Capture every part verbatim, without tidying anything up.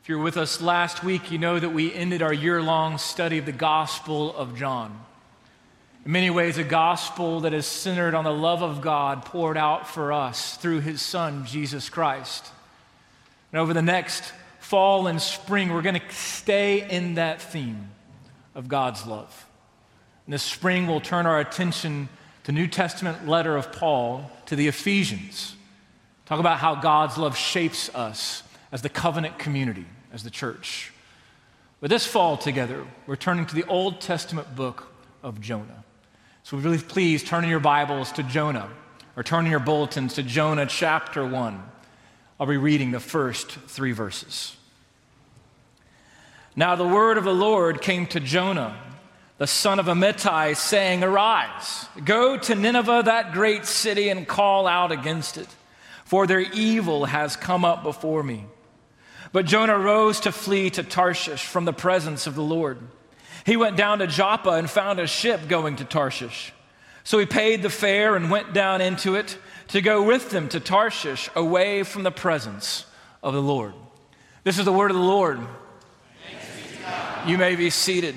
If you were with us last week, you know that we ended our year-long study of the Gospel of John. In many ways, a gospel that is centered on the love of God poured out for us through his Son, Jesus Christ. And over the next fall and spring, we're going to stay in that theme of God's love. And this spring, we'll turn our attention to the New Testament letter of Paul to the Ephesians. Talk about how God's love shapes us as the covenant community, as the church. But this fall together, we're turning to the Old Testament book of Jonah. So really please turn in your Bibles to Jonah, or turn in your bulletins to Jonah chapter one. I'll be reading the first three verses. Now the word of the Lord came to Jonah, the son of Amittai, saying, "Arise, go to Nineveh, that great city, and call out against it, for their evil has come up before me." But Jonah rose to flee to Tarshish from the presence of the Lord. He went down to Joppa and found a ship going to Tarshish. So he paid the fare and went down into it to go with them to Tarshish, away from the presence of the Lord. This is the word of the Lord. Thanks be to God. You may be seated.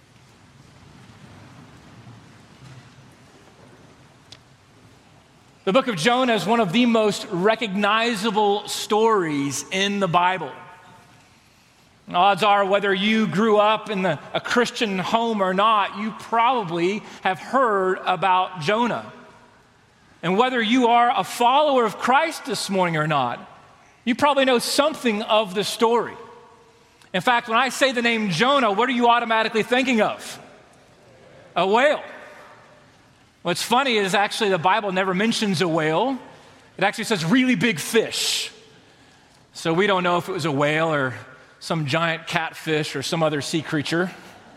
The book of Jonah is one of the most recognizable stories in the Bible. Odds are, whether you grew up in the, a Christian home or not, you probably have heard about Jonah. And whether you are a follower of Christ this morning or not, you probably know something of the story. In fact, when I say the name Jonah, what are you automatically thinking of? A whale. What's funny is actually the Bible never mentions a whale. It actually says really big fish. So we don't know if it was a whale or some giant catfish or some other sea creature.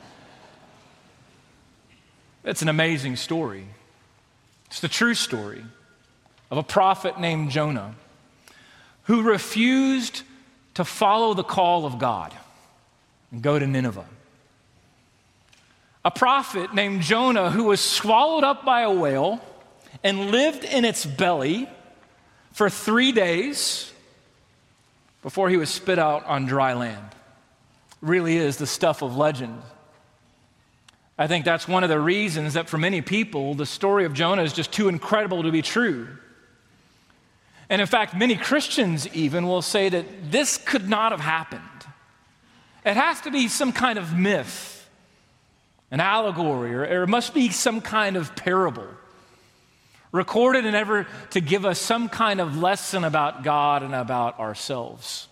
It's an amazing story. It's the true story of a prophet named Jonah who refused to follow the call of God and go to Nineveh. A prophet named Jonah who was swallowed up by a whale and lived in its belly for three days before he was spit out on dry land. Really is the stuff of legend. I think that's one of the reasons that for many people, the story of Jonah is just too incredible to be true. And in fact, many Christians even will say that this could not have happened. It has to be some kind of myth, an allegory, or, or it must be some kind of parable, recorded in ever to give us some kind of lesson about God and about ourselves.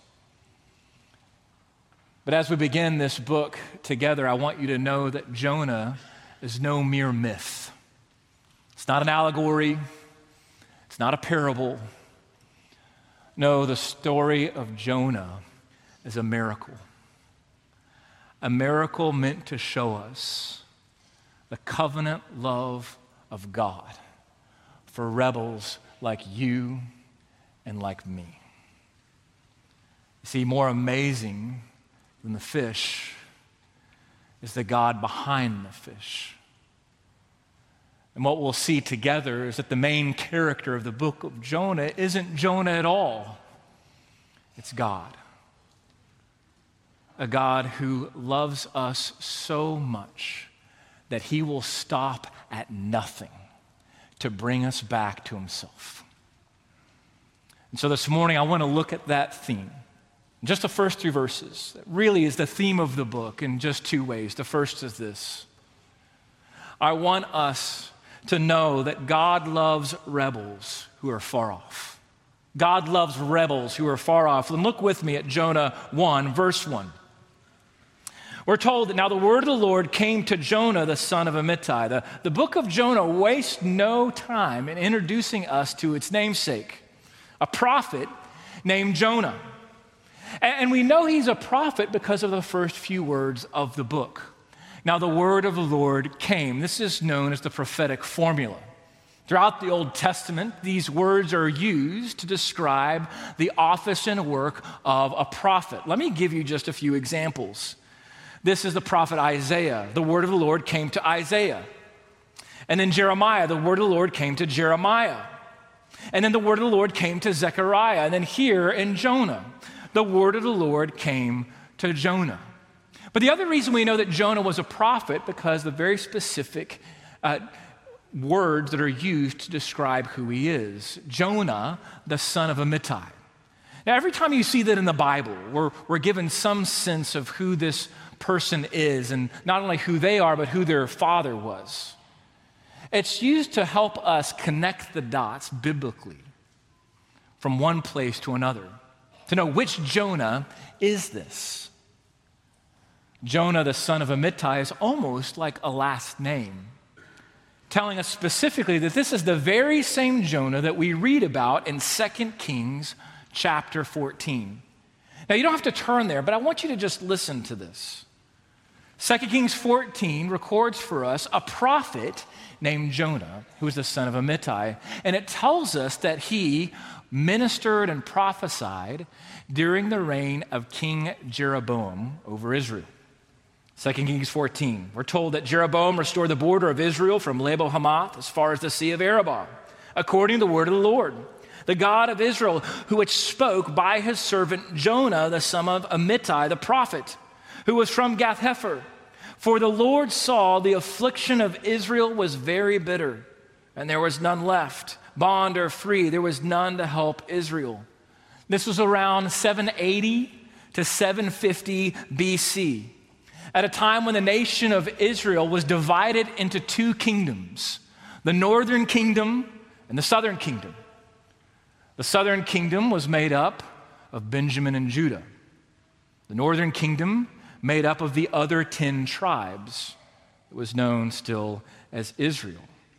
But as we begin this book together, I want you to know that Jonah is no mere myth. It's not an allegory. It's not a parable. No, the story of Jonah is a miracle. A miracle meant to show us the covenant love of God for rebels like you and like me. You see, more amazing than the fish is the God behind the fish. And what we'll see together is that the main character of the book of Jonah isn't Jonah at all. It's God. A God who loves us so much that he will stop at nothing to bring us back to himself. And so this morning, I want to look at that theme. Just the first three verses. That really is the theme of the book in just two ways. The first is this. I want us to know that God loves rebels who are far off. God loves rebels who are far off. And look with me at Jonah one, verse one. We're told that now the word of the Lord came to Jonah, the son of Amittai. The, the book of Jonah wastes no time in introducing us to its namesake, a prophet named Jonah. And, and we know he's a prophet because of the first few words of the book. Now the word of the Lord came. This is known as the prophetic formula. Throughout the Old Testament, these words are used to describe the office and work of a prophet. Let me give you just a few examples. This is the prophet Isaiah. The word of the Lord came to Isaiah. And then Jeremiah, the word of the Lord came to Jeremiah. And then the word of the Lord came to Zechariah. And then here in Jonah, the word of the Lord came to Jonah. But the other reason we know that Jonah was a prophet, because the very specific uh, words that are used to describe who he is. Jonah, the son of Amittai. Now, every time you see that in the Bible, we're, we're given some sense of who this person is, and not only who they are, but who their father was. It's used to help us connect the dots biblically from one place to another, to know which Jonah is this. Jonah, the son of Amittai, is almost like a last name, telling us specifically that this is the very same Jonah that we read about in Second Kings chapter fourteen. Now, you don't have to turn there, but I want you to just listen to this. Second Kings fourteen records for us a prophet named Jonah, who was the son of Amittai, and it tells us that he ministered and prophesied during the reign of King Jeroboam over Israel. Second Kings fourteen, we're told that Jeroboam restored the border of Israel from Lebo Hamath as far as the Sea of Arabah, according to the word of the Lord, the God of Israel, who which spoke by his servant Jonah, the son of Amittai, the prophet, who was from Gath-hepher. For the Lord saw the affliction of Israel was very bitter, and there was none left, bond or free. There was none to help Israel. This was around seven eighty to seven fifty B C, at a time when the nation of Israel was divided into two kingdoms, the northern kingdom and the southern kingdom. The southern kingdom was made up of Benjamin and Judah. The northern kingdom made up of the other ten tribes. It was known still as Israel.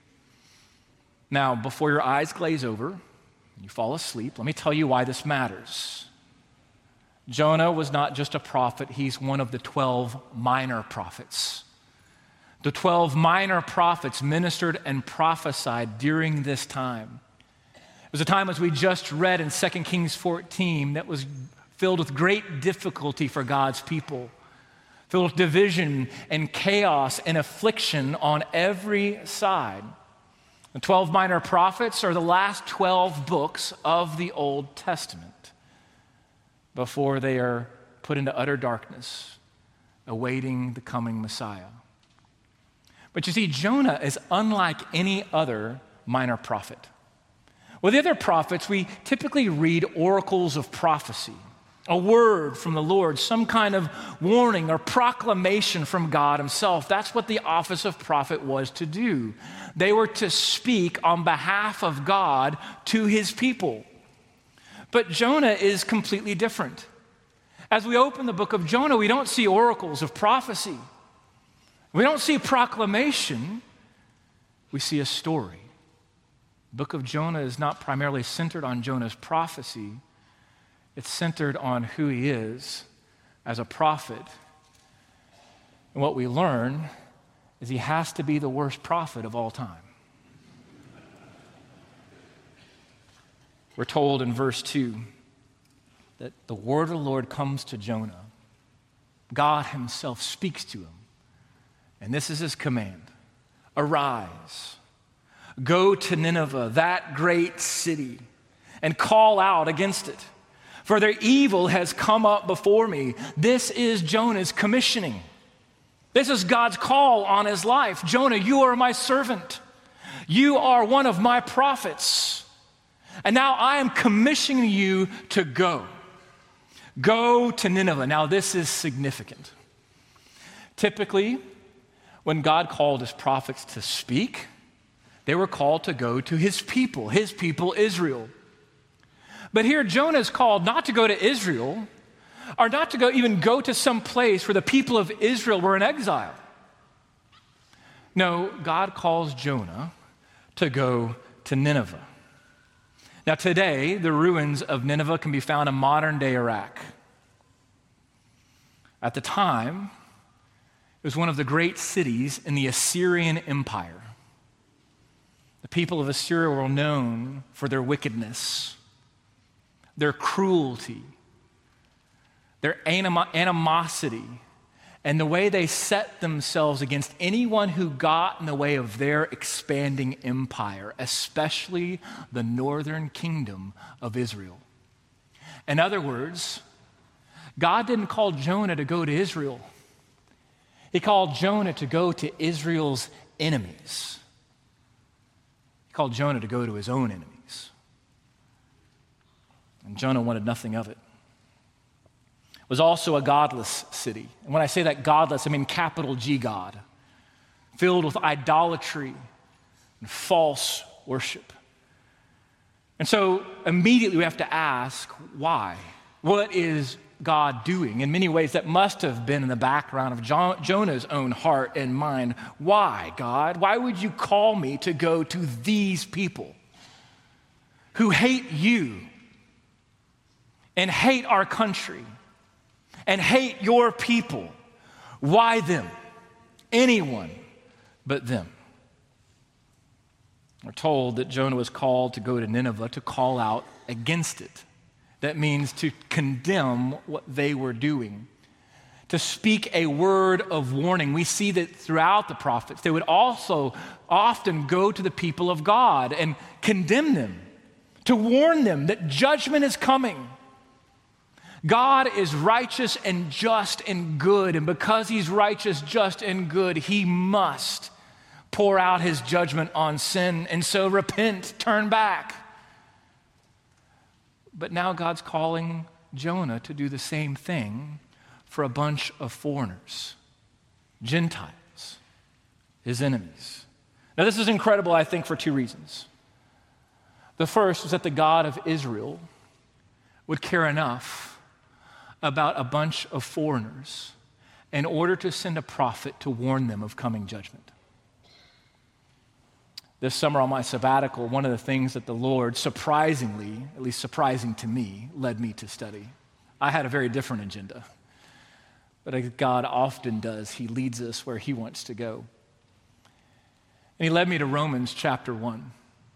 Now, before your eyes glaze over and you fall asleep, let me tell you why this matters. Jonah was not just a prophet, he's one of the twelve minor prophets. The twelve minor prophets ministered and prophesied during this time. It was a time, as we just read in Second Kings fourteen, that was filled with great difficulty for God's people, filled with division and chaos and affliction on every side. The twelve minor prophets are the last twelve books of the Old Testament before they are put into utter darkness, awaiting the coming Messiah. But you see, Jonah is unlike any other minor prophet. With the other prophets, we typically read oracles of prophecy, a word from the Lord, some kind of warning or proclamation from God himself. That's what the office of prophet was to do. They were to speak on behalf of God to his people. But Jonah is completely different. As we open the book of Jonah, we don't see oracles of prophecy. We don't see proclamation. We see a story. The book of Jonah is not primarily centered on Jonah's prophecy. It's centered on who he is as a prophet. And what we learn is he has to be the worst prophet of all time. We're told in verse two that the word of the Lord comes to Jonah. God himself speaks to him. And this is his command. Arise, go to Nineveh, that great city, and call out against it. For their evil has come up before me. This is Jonah's commissioning. This is God's call on his life. Jonah, you are my servant. You are one of my prophets. And now I am commissioning you to go. Go to Nineveh. Now this is significant. Typically, when God called his prophets to speak, they were called to go to his people, his people Israel. But here Jonah is called not to go to Israel, or not to go even go to some place where the people of Israel were in exile. No, God calls Jonah to go to Nineveh. Now today, the ruins of Nineveh can be found in modern-day Iraq. At the time, it was one of the great cities in the Assyrian Empire. The people of Assyria were known for their wickedness, their cruelty, their anim- animosity, and the way they set themselves against anyone who got in the way of their expanding empire, especially the northern kingdom of Israel. In other words, God didn't call Jonah to go to Israel. He called Jonah to go to Israel's enemies. He called Jonah to go to his own enemies. And Jonah wanted nothing of it. It was also a godless city. And when I say that godless, I mean capital G God, filled with idolatry and false worship. And so immediately we have to ask, why? What is God doing? In many ways, that must have been in the background of Jo- Jonah's own heart and mind. Why, God? Why would you call me to go to these people who hate you and hate our country and hate your people? Why them? Anyone but them. We're told that Jonah was called to go to Nineveh to call out against it. That means to condemn what they were doing, to speak a word of warning. We see that throughout the prophets, they would also often go to the people of God and condemn them, to warn them that judgment is coming. God is righteous and just and good, and because he's righteous, just, and good, he must pour out his judgment on sin. And so repent, turn back. But now God's calling Jonah to do the same thing for a bunch of foreigners, Gentiles, his enemies. Now this is incredible, I think, for two reasons. The first is that the God of Israel would care enough about a bunch of foreigners in order to send a prophet to warn them of coming judgment. This summer on my sabbatical, one of the things that the Lord surprisingly, at least surprising to me, led me to study. I had a very different agenda, but as God often does, he leads us where he wants to go. And he led me to Romans chapter one.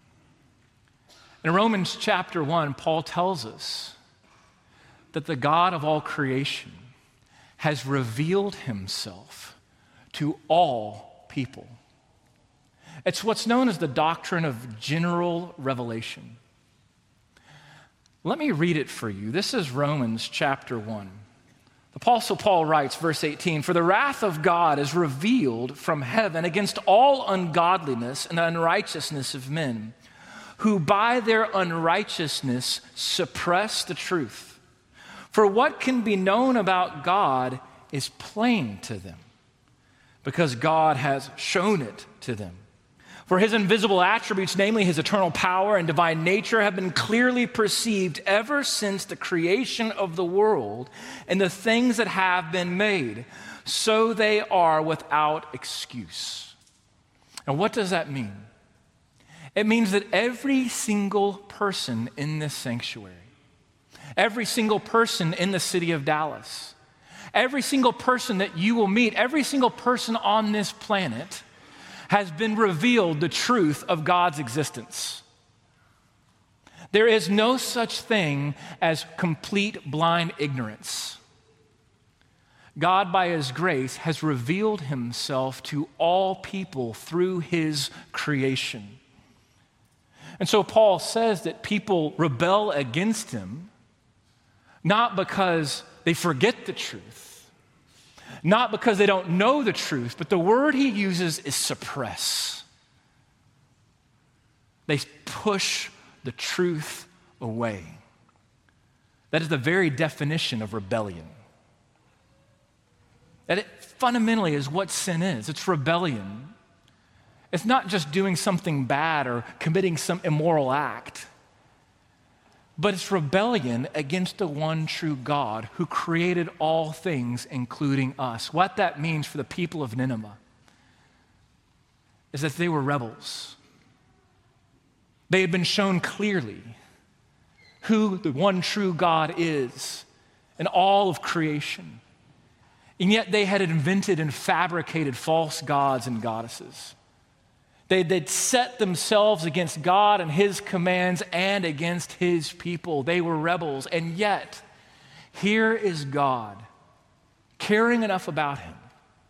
In Romans chapter one, Paul tells us that the God of all creation has revealed himself to all people. It's what's known as the doctrine of general revelation. Let me read it for you. This is Romans chapter one. The Apostle Paul writes, verse eighteen, "For the wrath of God is revealed from heaven against all ungodliness and unrighteousness of men, who by their unrighteousness suppress the truth. For what can be known about God is plain to them, because God has shown it to them. For his invisible attributes, namely his eternal power and divine nature, have been clearly perceived ever since the creation of the world and the things that have been made. So they are without excuse." And what does that mean? It means that every single person in this sanctuary, every single person in the city of Dallas, every single person that you will meet, every single person on this planet has been revealed the truth of God's existence. There is no such thing as complete blind ignorance. God, by his grace, has revealed himself to all people through his creation. And so Paul says that people rebel against him, not because they forget the truth, not because they don't know the truth, but the word he uses is suppress. They push the truth away. That is the very definition of rebellion. That it fundamentally is what sin is. It's rebellion. It's not just doing something bad or committing some immoral act, but it's rebellion against the one true God who created all things, including us. What that means for the people of Nineveh is that they were rebels. They had been shown clearly who the one true God is in all of creation. And yet they had invented and fabricated false gods and goddesses. They, they'd set themselves against God and his commands and against his people. They were rebels. And yet, here is God, caring enough about him,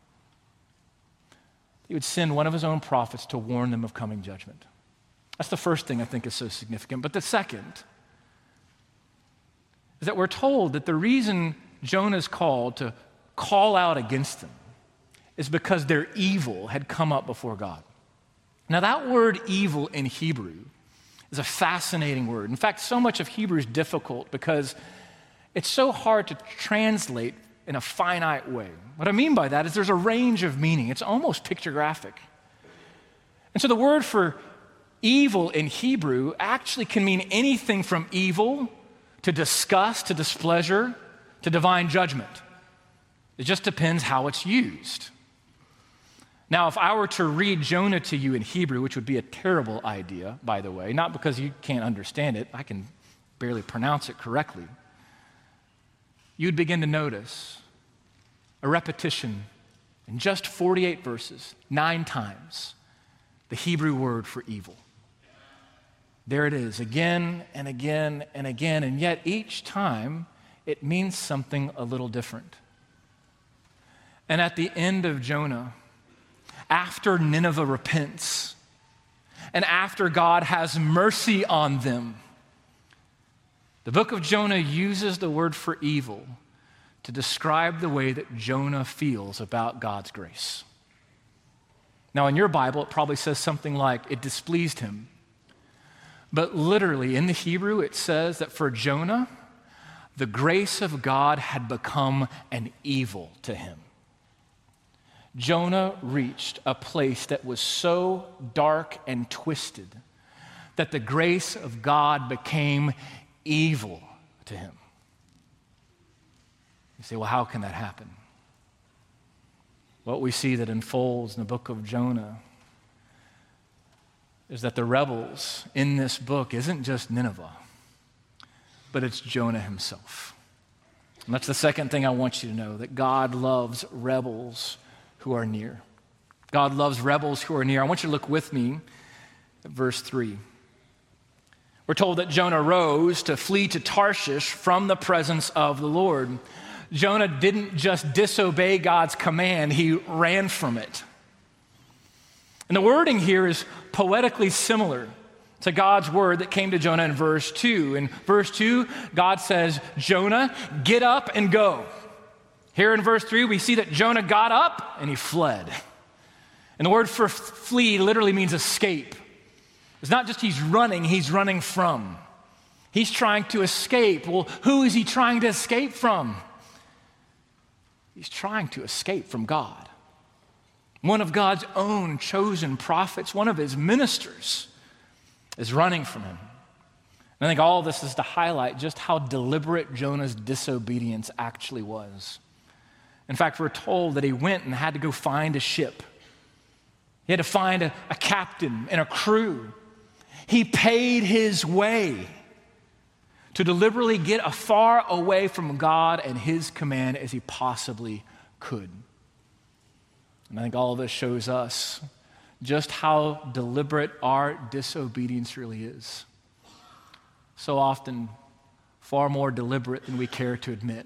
he would send one of his own prophets to warn them of coming judgment. That's the first thing I think is so significant. But the second is that we're told that the reason Jonah is called to call out against them is because their evil had come up before God. Now, that word evil in Hebrew is a fascinating word. In fact, so much of Hebrew is difficult because it's so hard to translate in a finite way. What I mean by that is there's a range of meaning. It's almost pictographic. And so the word for evil in Hebrew actually can mean anything from evil to disgust, to displeasure, to divine judgment. It just depends how it's used. Now, if I were to read Jonah to you in Hebrew, which would be a terrible idea, by the way, not because you can't understand it, I can barely pronounce it correctly, you'd begin to notice a repetition in just forty-eight verses, nine times, the Hebrew word for evil. There it is, again and again and again, and yet each time it means something a little different. And at the end of Jonah, after Nineveh repents, and after God has mercy on them, the book of Jonah uses the word for evil to describe the way that Jonah feels about God's grace. Now, in your Bible, it probably says something like, it displeased him. But literally, in the Hebrew, it says that for Jonah, the grace of God had become an evil to him. Jonah reached a place that was so dark and twisted that the grace of God became evil to him. You say, well, how can that happen? What we see that unfolds in the book of Jonah is that the rebels in this book isn't just Nineveh, but it's Jonah himself. And that's the second thing I want you to know, that God loves rebels who are near. God loves rebels who are near. I want you to look with me at verse three. We're told that Jonah rose to flee to Tarshish from the presence of the Lord. Jonah didn't just disobey God's command, he ran from it. And the wording here is poetically similar to God's word that came to Jonah in verse two. In verse two, God says, Jonah, get up and go. Here in verse three, we see that Jonah got up and he fled. And the word for flee literally means escape. It's not just he's running, he's running from. He's trying to escape. Well, who is he trying to escape from? He's trying to escape from God. One of God's own chosen prophets, one of his ministers, is running from him. And I think all of this is to highlight just how deliberate Jonah's disobedience actually was. In fact, we're told that he went and had to go find a ship. He had to find a, a captain and a crew. He paid his way to deliberately get as far away from God and his command as he possibly could. And I think all of this shows us just how deliberate our disobedience really is. So often, far more deliberate than we care to admit.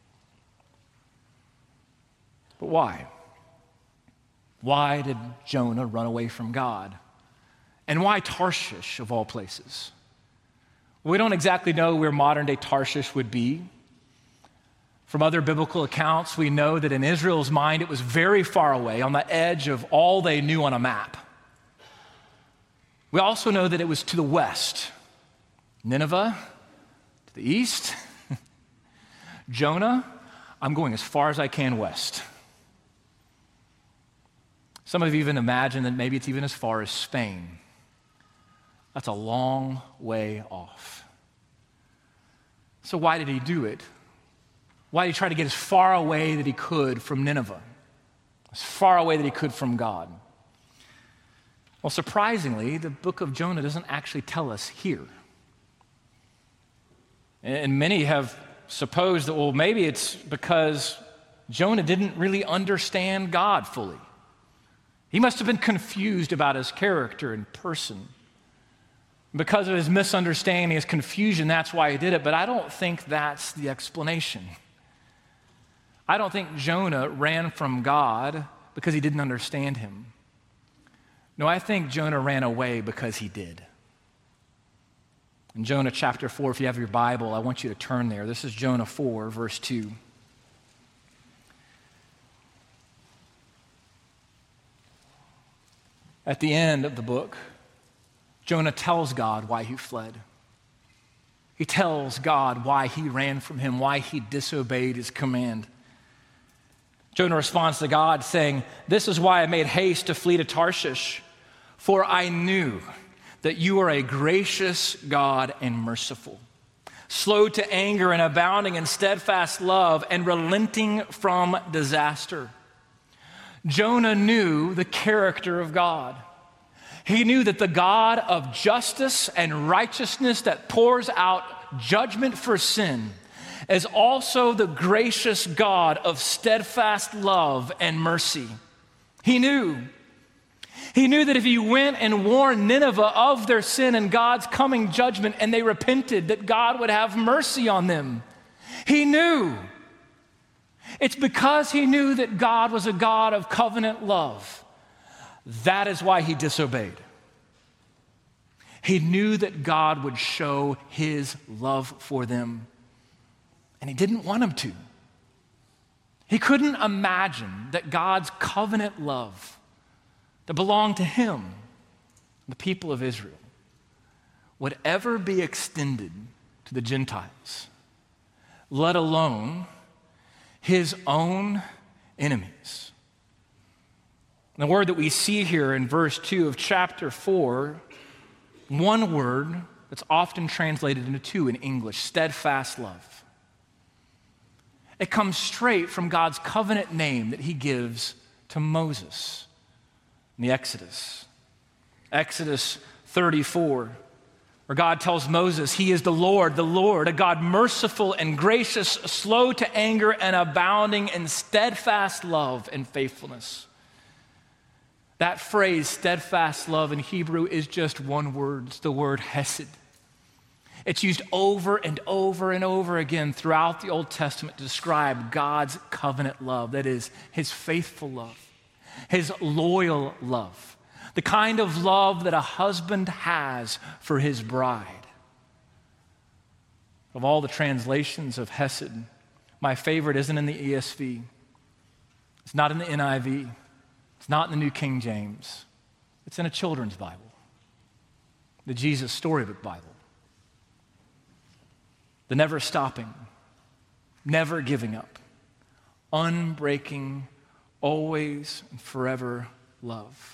But why? Why did Jonah run away from God? And why Tarshish, of all places? We don't exactly know where modern-day Tarshish would be. From other biblical accounts, we know that in Israel's mind, it was very far away, on the edge of all they knew on a map. We also know that it was to the west. Nineveh, to the east. Jonah, I'm going as far as I can west. Some of you even imagine that maybe it's even as far as Spain. That's a long way off. So why did he do it? Why did he try to get as far away that he could from Nineveh? As far away that he could from God? Well, surprisingly, the book of Jonah doesn't actually tell us here. And many have supposed that, well, maybe it's because Jonah didn't really understand God fully. He must have been confused about his character and person. Because of his misunderstanding, his confusion, that's why he did it. But I don't think that's the explanation. I don't think Jonah ran from God because he didn't understand him. No, I think Jonah ran away because he did. In Jonah chapter four, if you have your Bible, I want you to turn there. This is Jonah four, verse two. At the end of the book, Jonah tells God why he fled. He tells God why he ran from him, why he disobeyed his command. Jonah responds to God saying, "This is why I made haste to flee to Tarshish, for I knew that you are a gracious God and merciful, slow to anger and abounding in steadfast love and relenting from disaster." Jonah knew the character of God. He knew that the God of justice and righteousness that pours out judgment for sin is also the gracious God of steadfast love and mercy. He knew. He knew that if he went and warned Nineveh of their sin and God's coming judgment and they repented, that God would have mercy on them. He knew. It's because he knew that God was a God of covenant love. That is why he disobeyed. He knew that God would show his love for them, and he didn't want him to. He couldn't imagine that God's covenant love that belonged to him, the people of Israel, would ever be extended to the Gentiles, let alone his own enemies. The word that we see here in verse two of chapter four, one word that's often translated into two in English, steadfast love. It comes straight from God's covenant name that he gives to Moses in the Exodus. Exodus thirty-four, where God tells Moses, he is the Lord, the Lord, a God merciful and gracious, slow to anger and abounding in steadfast love and faithfulness. That phrase, steadfast love in Hebrew, is just one word. It's the word hesed. It's used over and over and over again throughout the Old Testament to describe God's covenant love. That is, his faithful love, his loyal love, the kind of love that a husband has for his bride. Of all the translations of hesed, my favorite isn't in the E S V. It's not in the N I V. It's not in the New King James. It's in a children's Bible, the Jesus Storybook Bible. The never stopping, never giving up, unbreaking, always and forever love.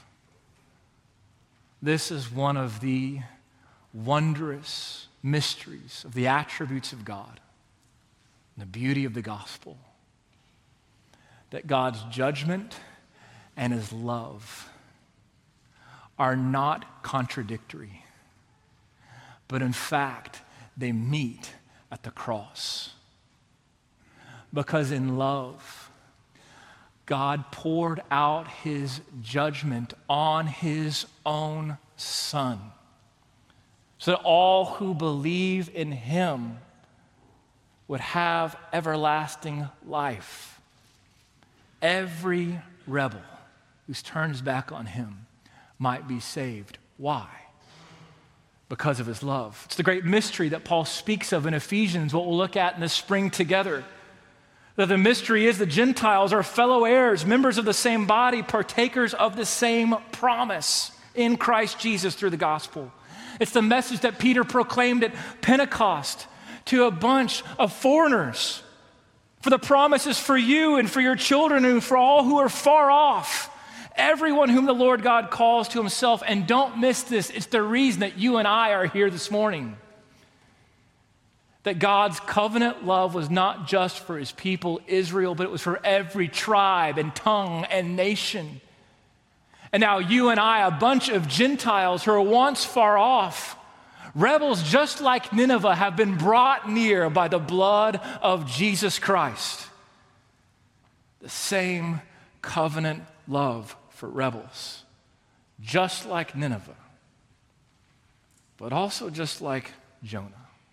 This is one of the wondrous mysteries of the attributes of God, and the beauty of the gospel, that God's judgment and his love are not contradictory, but in fact, they meet at the cross. Because in love, God poured out his judgment on his own Son, so that all who believe in him would have everlasting life. Every rebel who turns back on him might be saved. Why? Because of his love. It's the great mystery that Paul speaks of in Ephesians, what we'll look at in the spring together. That the mystery is the Gentiles are fellow heirs, members of the same body, partakers of the same promise in Christ Jesus through the gospel. It's the message that Peter proclaimed at Pentecost to a bunch of foreigners. For the promise is for you and for your children and for all who are far off. Everyone whom the Lord God calls to himself. And don't miss this. It's the reason that you and I are here this morning. That God's covenant love was not just for his people, Israel, but it was for every tribe and tongue and nation. And now you and I, a bunch of Gentiles who are once far off, rebels just like Nineveh, have been brought near by the blood of Jesus Christ. The same covenant love for rebels, just like Nineveh, but also just like Jonah.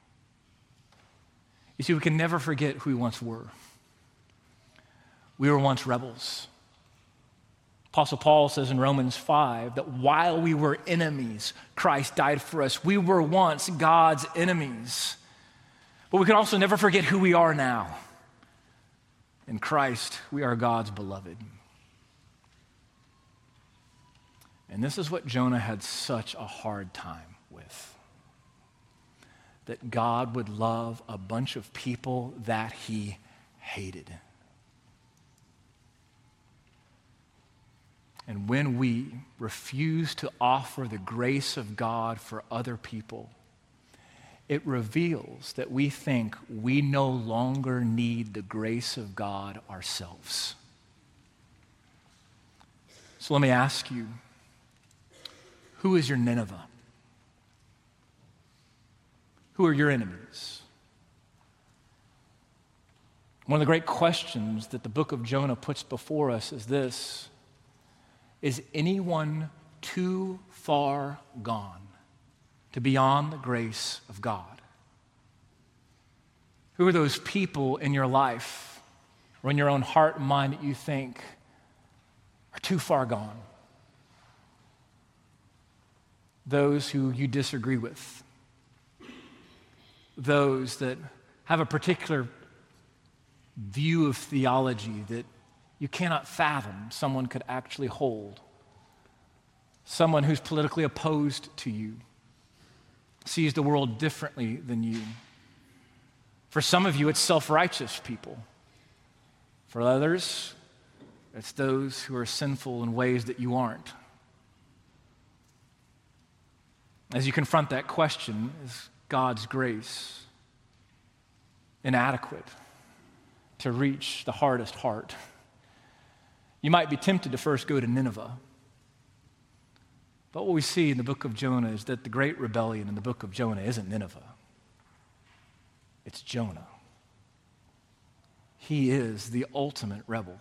You see, we can never forget who we once were. We were once rebels. Apostle Paul says in Romans five that while we were enemies, Christ died for us. We were once God's enemies. But we can also never forget who we are now. In Christ, we are God's beloved. And this is what Jonah had such a hard time with. That God would love a bunch of people that he hated. And when we refuse to offer the grace of God for other people, it reveals that we think we no longer need the grace of God ourselves. So let me ask you, who is your Nineveh? Who are your enemies? One of the great questions that the book of Jonah puts before us is this: is anyone too far gone to be beyond the grace of God? Who are those people in your life or in your own heart and mind that you think are too far gone? Those who you disagree with. Those that have a particular view of theology that you cannot fathom someone could actually hold. Someone who's politically opposed to you, sees the world differently than you. For some of you, it's self-righteous people. For others, it's those who are sinful in ways that you aren't. As you confront that question, is God's grace inadequate to reach the hardest heart? You might be tempted to first go to Nineveh. But what we see in the book of Jonah is that the great rebellion in the book of Jonah isn't Nineveh. It's Jonah. He is the ultimate rebel.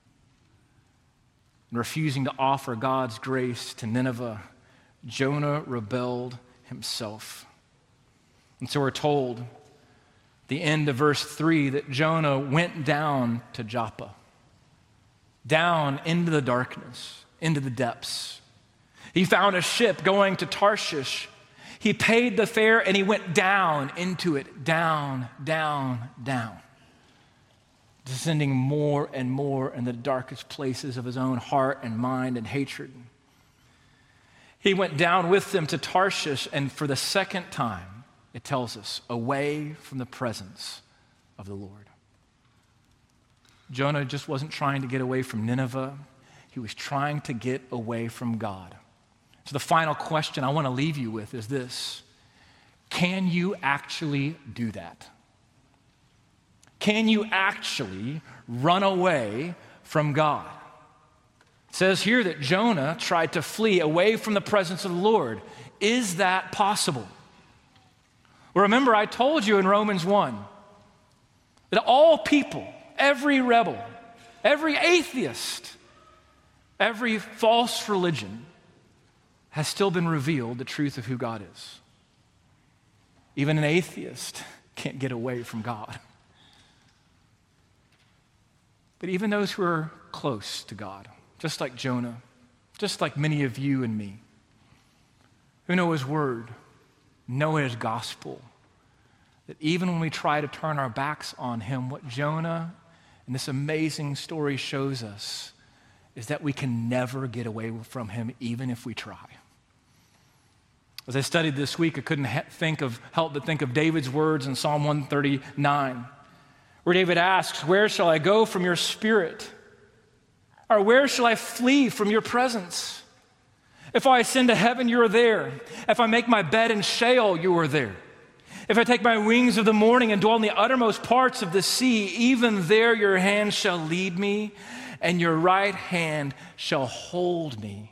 In refusing to offer God's grace to Nineveh, Jonah rebelled himself. And so we're told, the end of verse three, that Jonah went down to Joppa, down into the darkness, into the depths. He found a ship going to Tarshish. He paid the fare and he went down into it, down, down, down, descending more and more in the darkest places of his own heart and mind and hatred. He went down with them to Tarshish, and for the second time, it tells us, away from the presence of the Lord. Jonah just wasn't trying to get away from Nineveh. He was trying to get away from God. So the final question I want to leave you with is this: can you actually do that? Can you actually run away from God? It says here that Jonah tried to flee away from the presence of the Lord. Is that possible? Well, remember, I told you in Romans one that all people, every rebel, every atheist, every false religion has still been revealed the truth of who God is. Even an atheist can't get away from God. But even those who are close to God, just like Jonah, just like many of you and me, who know his word, know his gospel, that even when we try to turn our backs on him, what Jonah and this amazing story shows us is that we can never get away from him even if we try. As I studied this week, I couldn't think of, help but think of David's words in Psalm one thirty-nine, where David asks, "Where shall I go from your spirit? Or where shall I flee from your presence? If I ascend to heaven, you are there. If I make my bed in Sheol, you are there. If I take my wings of the morning and dwell in the uttermost parts of the sea, even there your hand shall lead me, and your right hand shall hold me."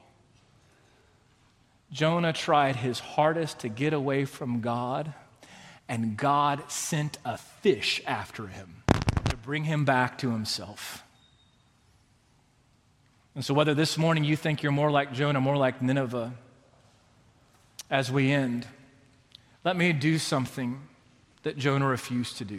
Jonah tried his hardest to get away from God, and God sent a fish after him to bring him back to himself. And so whether this morning you think you're more like Jonah, more like Nineveh, as we end, let me do something that Jonah refused to do.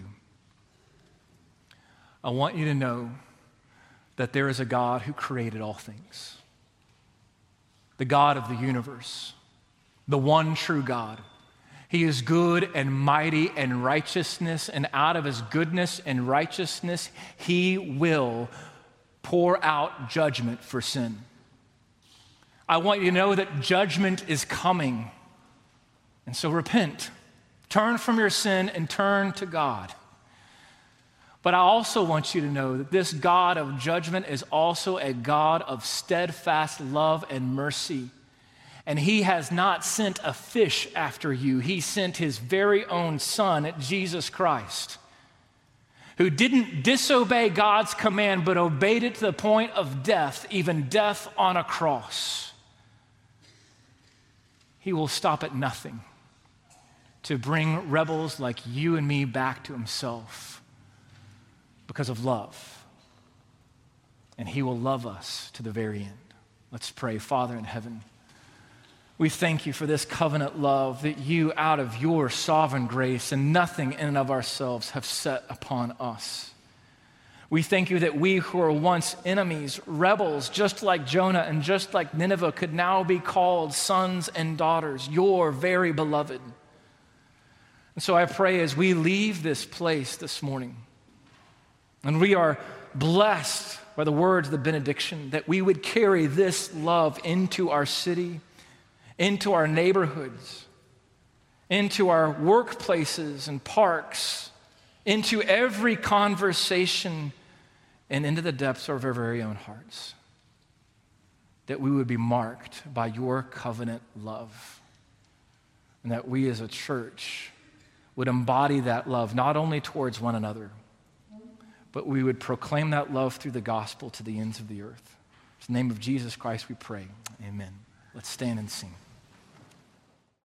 I want you to know that there is a God who created all things, the God of the universe, the one true God. He is good and mighty and righteousness, and out of his goodness and righteousness, he will pour out judgment for sin. I want you to know that judgment is coming. And so repent. Turn from your sin and turn to God. But I also want you to know that this God of judgment is also a God of steadfast love and mercy. And he has not sent a fish after you. He sent his very own Son, Jesus Christ, who didn't disobey God's command, but obeyed it to the point of death, even death on a cross. He will stop at nothing to bring rebels like you and me back to himself because of love. And he will love us to the very end. Let's pray. Father in heaven, we thank you for this covenant love that you, out of your sovereign grace and nothing in and of ourselves, have set upon us. We thank you that we who were once enemies, rebels, just like Jonah and just like Nineveh, could now be called sons and daughters, your very beloved. And so I pray as we leave this place this morning, and we are blessed by the words of the benediction, that we would carry this love into our city, into our neighborhoods, into our workplaces and parks, into every conversation, and into the depths of our very own hearts. That we would be marked by your covenant love. And that we as a church would embody that love, not only towards one another, but we would proclaim that love through the gospel to the ends of the earth. In the name of Jesus Christ we pray. Amen. Let's stand and sing.